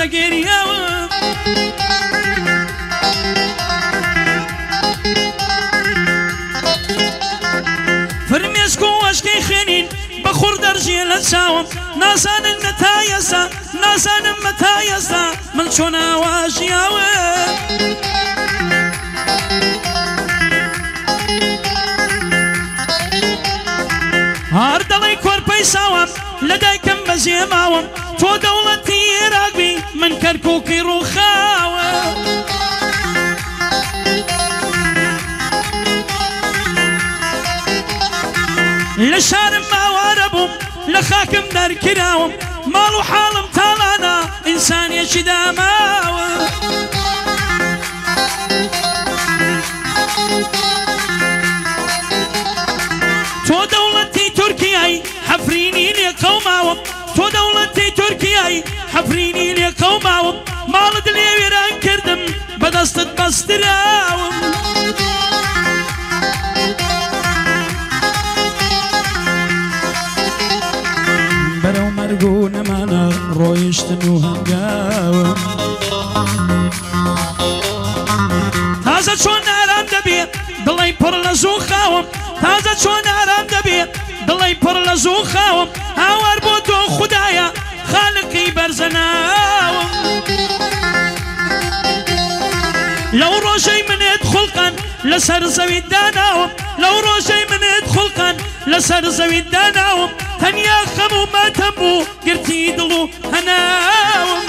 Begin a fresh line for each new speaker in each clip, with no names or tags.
بقيرياوم فرميسكو واشكي خنين بخور درجي للساوم ناسان المتايسة ناسان المتايسة من شونا واشياوم هاردلي كوربي ساوم لديكم بزيماوم تو دولتي راقبي من كركوكي روخاوم لشارم ما واربهم لخاكم دار كراوم مالو حالم تالانا إنسان يشداماوم تو دولتي تركياي حفريني لي قوماوم تو دولتي تركياي حفريني لي قوماوم مال دلي ويران كردم بدستت بستراوم برو مرقو نمانا رويشتنو هنقاوم تازة شون نارام دبي دلي پر لزوخاوم تازة شون نارام دبي دلي پر لزوخاوم هاور بودو خدايا خالقي برزناوم لو روشي من يدخل كان لسر زوي داناوم لو روشي من يدخل كان لسر زوي داناوم تنيا خمو ما تنبو قرتي دلو هناوم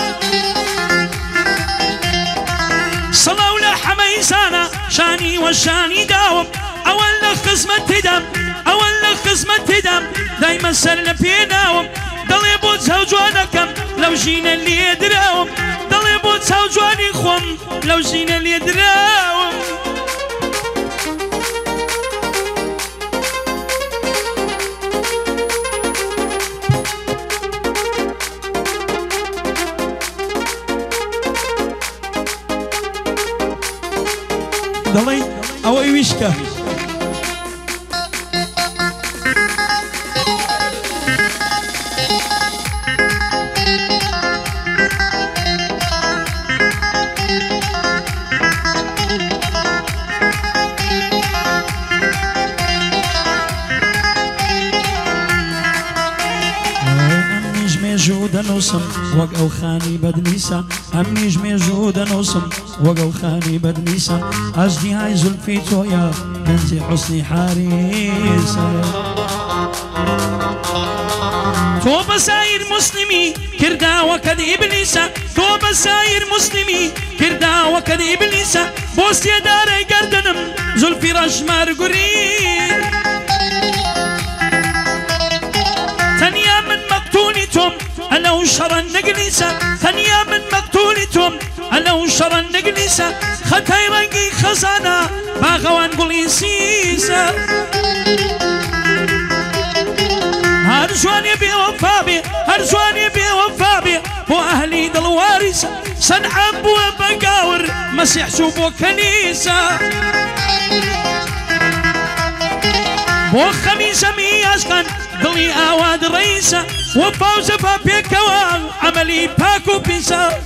صلاو لحميسانا شاني وشاني داوم أول خزمة تدم أول خزمة تدم دايما سر لبيناوم دلي بود زوجوانكم لو جينا اللي يدراوم دلي بود زوجواني خوم لو جينا اللي يدراوم دلي أو ويشكا نوسم وقو خاني بدنيسا أمني جمي جود نوسم وقو خاني بدنيسا أجدي هاي زلفي تويا بنتي حسني حاريسا تو بساير مسلمي كردا وكد إبليسا تو بساير مسلمي كردا وكد إبليسا بوس يداري قردنم زلفي رجمار قرين تنيا من مقتولتهم أنا وشر النقليسة ثانية من مقتولتهم أنا وشر النقليسة ختاي رنقي خزانة باغوان قليسيسة هرجواني بوفابي هرجواني بوفابي بو أهلي دلواريسة سنعب وبقاور مسيح شوفو كنيسة بو خميسة مياسكن دلي آواد رئيسة وفوز فابيكوان عملي باكو بيسا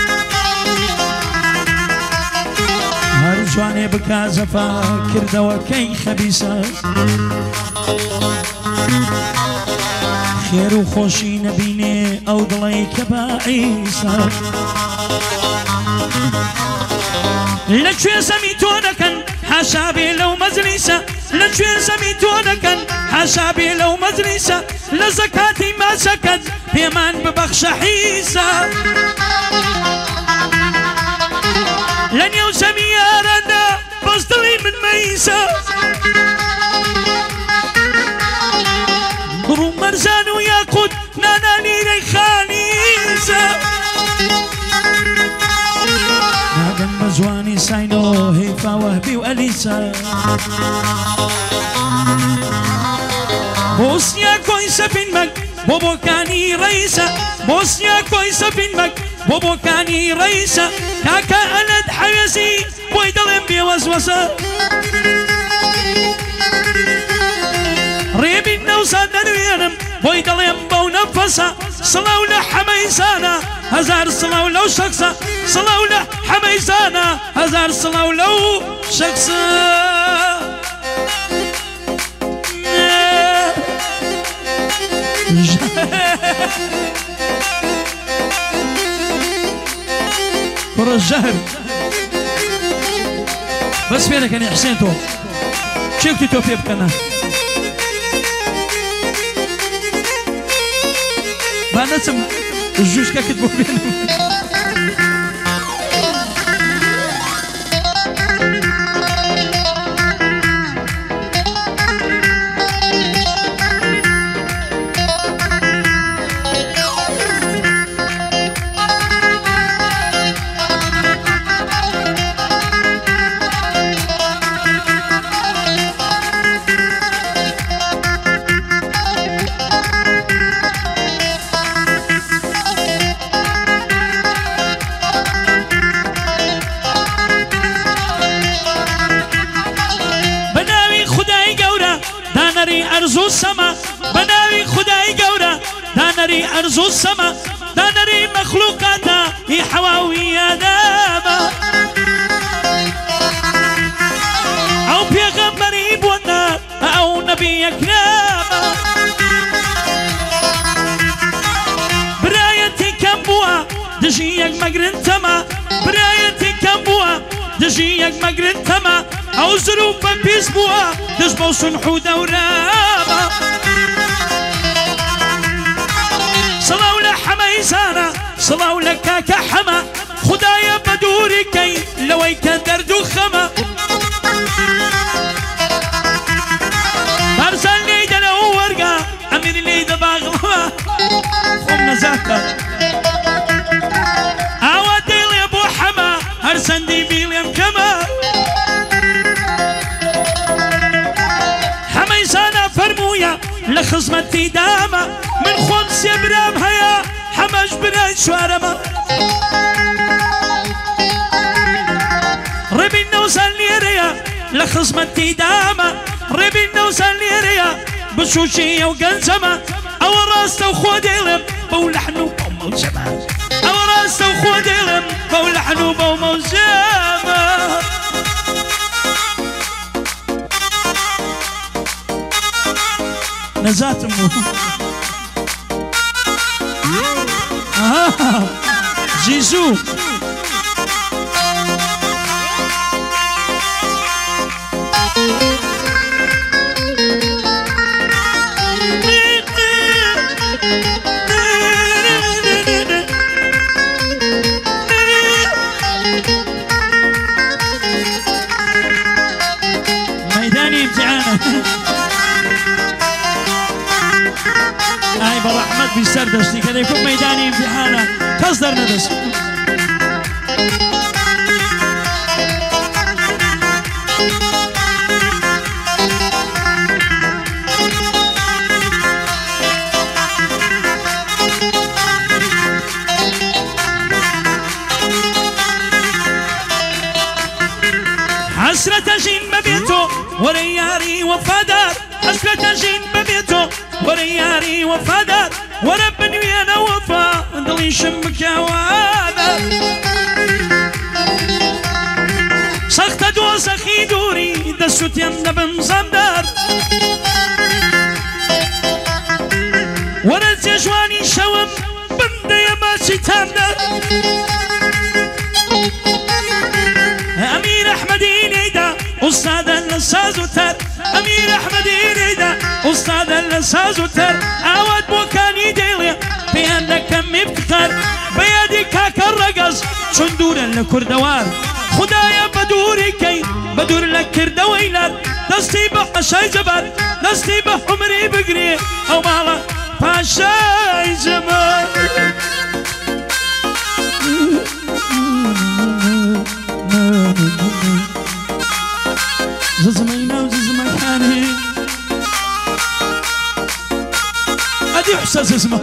هرجواني بكازفا كردوا كي خبيسة خير وخوشي نبيني أو دلي كباعيسة لجوي سميتونكن حشابي لو مزليسة لجوي سميتونكن حشابي لو مزليسة لزكاتي ما سكت بيمان ببخش حيسة لن يوسمي يارنا بصدلي من ميسة برو مرزان وياقوت ناناني ريخانيسة نادم مزواني ساينو هيفا وهبي وأليسة بوسنيا كويسة بنمك بوبو كاني رئيسة بوسنيا كويسة بنمك بوبو كاني رئيسة كاكا ألد حيزي بويدلم بوسوسة ريبي النوسة دروينم بۆی دەڵێم بەو نەفەسە سڵاو لە حەمەیزانە هەزار سڵاو لەو شەخسە سڵاو لە حەمەیزانە هەزار سڵاو لەو شەخسە کوڕە ژەهر بەس پێ دەکەنی حسێن تۆ چێکتی تۆ پێ بکەنە با نەچم ژوشکەکت بۆ بێنم أرزو السما بناوي خداي قورا دانري أرزو السما دانري مخلوقاتا هي حواوي داما أو بيغمبري بونا أو نبي كراما برايتي كمبوا دجيك مقرن تما برايتي كمبوا دجيك مقرن تما أو ظروفك بيسبوا دجبو صنحو دوراما صلاو لحميزانا صلاو لكاك حما خدايا بدوري كي لويك دردو خما بارزان ليدا لو ورقا أمير ليدا باغلما خم نزاكا أودي لي أبو حما هرسن دي بيليم كما حميزانا فرمويا لخزمتي داما من خمس برام هيا حماش براي شوارما ربي نوصل ليريا لخزمتي داما ربي نوصل ليريا بشوشي وقنزما او راس وخوديلم بولحنو بوموزما او راس وخوديلم بولحنو بوموزما نزات مو جيزو ميداني امتحانه هاي برحمت بيسر دشتي كده يكون ميداني امتحانه تصدر ندس حسرة جين ببيته ورياري وفادار حسرة جين ببيته ورياري وفادار وربني انا وفا ضلي شمك يا وانا سخت دو سخي دوري دسوت يمنا بمزمدار ورز يجواني شوم بند يا ماشي تامدار امير احمدي نيدا استاذ النساز وتر امير احمدي نيدا استاذ النساز وتر اود بوكاني ديليا بيانك كم افتخار بيدي كاك الرقص شندورا لكردوار خدايا بدوري كي بدور لك كردويلر دستي بحشاي جبر دستي بحمري بقري او مالا بحشاي جبر ززمينا وززمكاني ادي احساس اسمه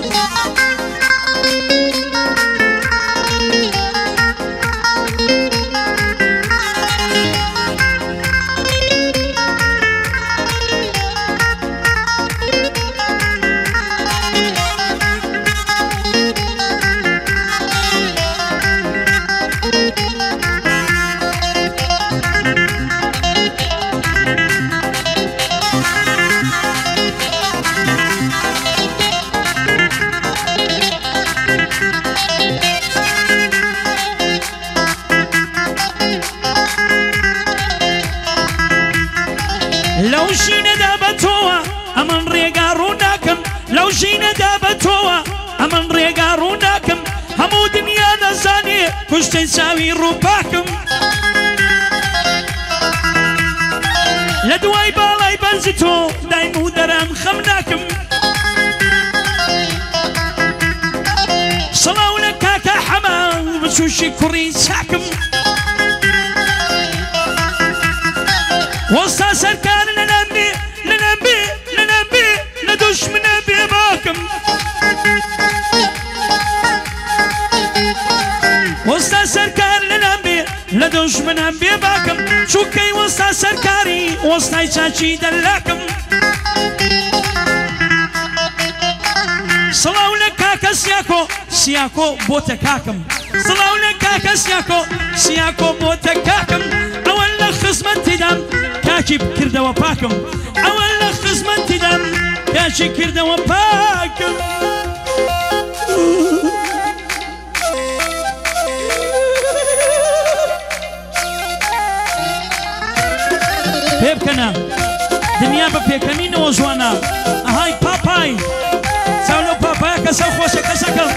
ڕۆژینە دابەتەوە ئەمن ڕێگا ڕووناکەم هەموو دنیا نەزانێ کوشتەی چاوی ڕووپاکم لە دوای باڵای بەرزی تۆ دایم و دەران خەم ناکەم سەڵاو لە کاکە حەما بچوشی کوڕی چاکم وەستا سەرکار لەنام بێ لەنام بێ لەنام بێ لە دوژمنە بێ باکم وەستا سەرکار لەنام بێ لە دوژمنە بێ باکم چووکەی وەستا سەرکاری وەستای چاچی دەلاکم سڵاو لە کاکە سیاکۆ سیاکۆ بۆتە کاکم سڵاو لە کاکە سیاکۆ سیاکۆ بۆتە کاکم ئەوە لە خزمەتیدام کاکی کردەوە پاکم ئەوە لە خزمەتیدام کاکی کردەوە پاکم پێ بکەنە دنیا بە پێکەنینەوە جوانە ئەهای پاپای چاو لەو پاپایە کەسە خۆشە کەسەکەم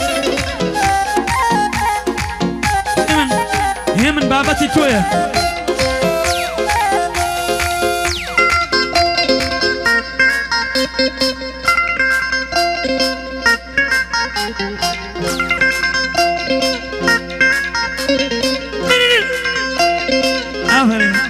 هێ من بابەتی تۆیە ئافرین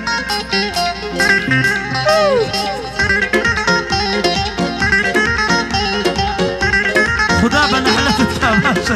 خدا بە نەحلەتت کا باشە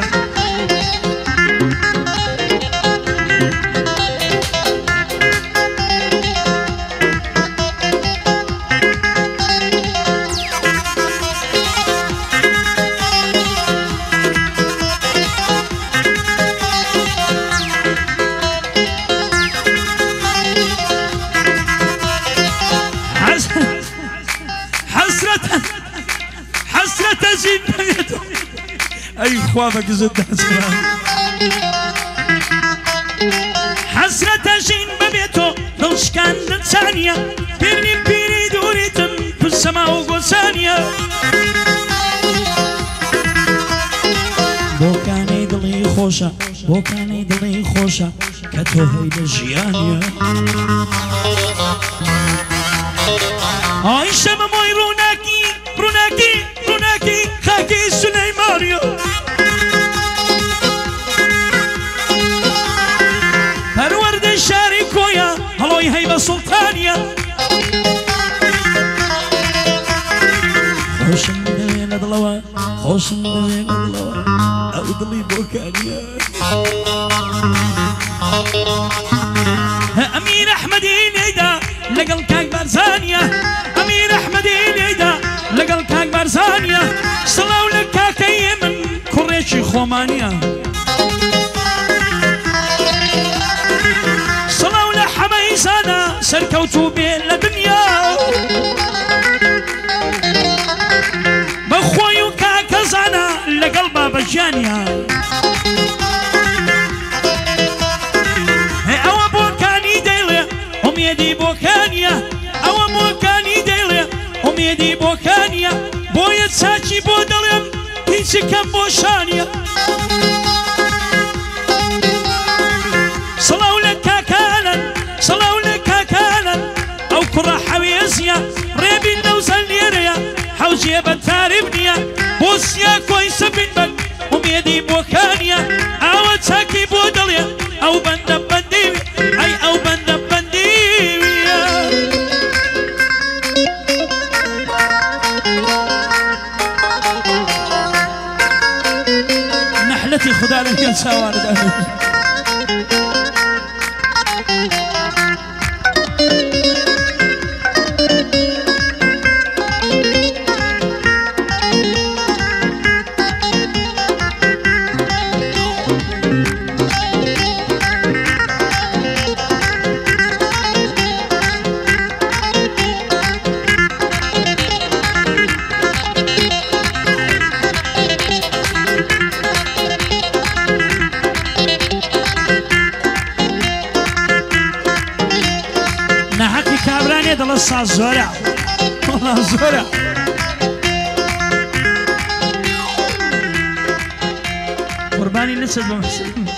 حسرة زين بيته أي خوافك زد حسرة حسرة زين ببيته لوش كان ثانية بيرني بيري دوريتم في السماء وقوسانية بوكاني دلي خوشة بوكاني دلي خوشة كتو هيدا جيانية عايشة مموي روناكي روناكي روناكي خاكي سليمانيا پرورد شاری کویا هلوی هیبة سلطانيا خوشم دلي ندلوا خوشم دلي ندلوا او دلي بوكانيا أمير أحمد نيدا لقل كاك برزانيا أمير أحمد نيدا لقل كاك برزانيا صلاو لكاك يمن كوريشي خومانيا صلاو لحميزانا سركوتو بين لدنيا بخويو كاك زانا لقل بابا جانيا أو بوكاني ديلي يدي بوكانيا أو بوكاني ديلي يدي بوكانيا بويا تساجي بودلم هيتي كم بوشانيا صلاو لك كاكالا صلاو لك كاكالا أو كرة حويزيا ريبي النوزل يريا حوجي بنتاري بنيا بوسيا كويس بنبك يدي بوكانيا أو تساكي بودليا أو بندب بنديوي أي أو بندب نحلتي خدا لك يا سوارد والله زورع والله زورع قوربانی لەسەر بۆ